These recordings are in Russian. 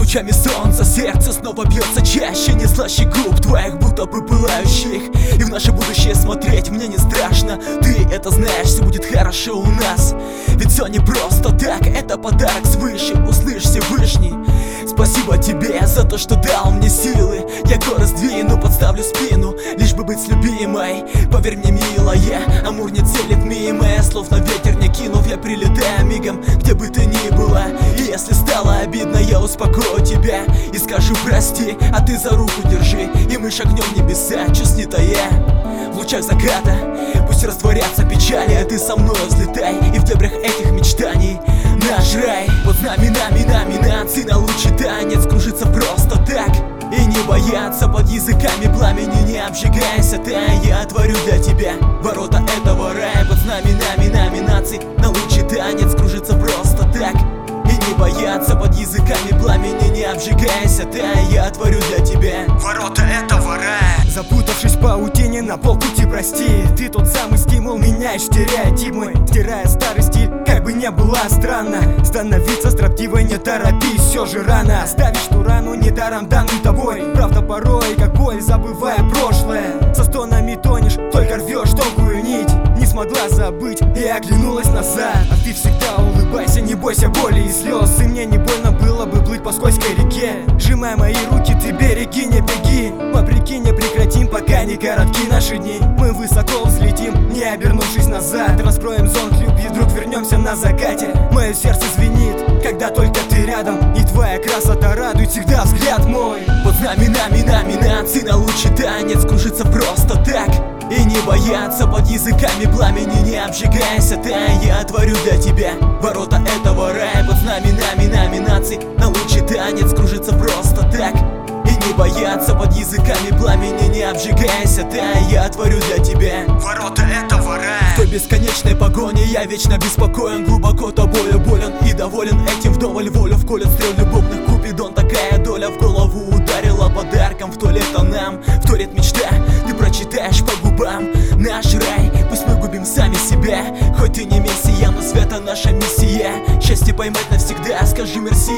лучами солнца сердце снова бьется чаще, не слаще губ твоих, будто бы пылающих. И в наше будущее смотреть мне не страшно. Ты это знаешь, все будет хорошо у нас. Ведь все не просто так, это подарок свыше. Услышь, Всевышний, спасибо тебе за то, что дал мне силы. Я горы сдвину, подставлю спину, лишь бы быть с любимой. Поверь мне, милая, амур не целит мимо. Слов на ветер не кинув, я прилетаю мигом, где бы ты ни была. И если стало обидно, я успокою тебя и скажу прости, а ты за руку держи, и мы шагнем в небеса, чувств не тая. В лучах заката пусть растворятся печали, а ты со мной взлетай, и в дебрях этих мечтаний наш рай. Под знаменами номинаций на лучший танец кружится просто так. И не бояться под языками пламени, не обжигайся ты, я отворю для тебя ворота этого рая. Под знаменами номинаций на лучший танец кружится просто так. И не бояться под языками пламени, не обжигайся ты, я отворю для тебя ворота этого рая. Запутавшись в паутине на полпути, прости. Ты тот самый стимул, меняешь стереотипы, стирая старый стиль, как бы не было странно. Становиться строптивой не торопись, все же рано. Оставишь ту рану недаром данную тобой. Правда порой, как боль, забывая прошлое. Со стонами тонешь, только рвешь тонкую нить. Не смогла забыть и оглянулась назад. А ты всегда улыбайся, не бойся боли и слез. И мне не больно было бы плыть по скользкой реке. Сжимай мои руки, ты береги, не беги. Вопреки не прекратим, пока не коротки наши дни. Мы высоко взлетим, не обернувшись назад. Раскроем зонт любви, вдруг вернемся на закате. Мое сердце звенит, когда только ты рядом. И твоя красота радует всегда взгляд мой. Под знаменами номинаций на лучший танец кружится просто так. И не бояться под языками пламени, не обжигайся ты, я отворю для тебя ворота этого рая. Под знаменами номинаций на лучший танец кружится просто так. И не бояться под языками пламени, не обжигайся ты, я отворю для тебя ворота этого рая. В той бесконечной погоне я вечно беспокоен, глубоко тобою болен и доволен этим вдоволь. Волю вколет стрел любовных Купидон, такая доля в голову ударила подарком. Вторит нам, вторит мечта, ты прочитаешь по губам наш рай. Пусть мы губим сами себя, хоть ты не мессия, но света наша миссия. Счастье поймать навсегда, скажи мерси.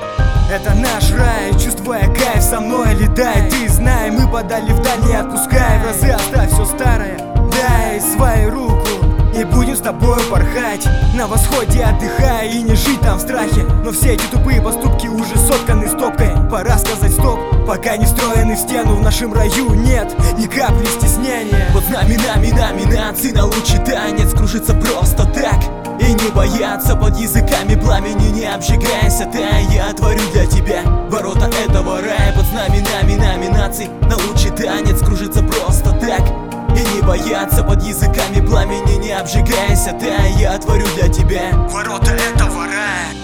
Это наш рай, чувствуя кайф, со мной летай. Ты знай, мы подали вдаль, не отпускай. В разы оставь все старое, дай свою руку, и будем с тобой порхать. На восходе отдыхай и не жить там в страхе. Но все эти тупые поступки уже сотканы стопкой. Пора сказать стоп, пока не встроены в стену. В нашем раю нет ни капли стеснения. Под знаменами номинаций на лучший танец кружится просто так. И не бояться под языками пламени, не обжигайся ты, я отворю для тебя ворота этого рая. Под знаменами номинаций на лучший танец кружится просто так. И не бояться под языками пламени, не обжигайся ты, я отворю для тебя ворота этого рая.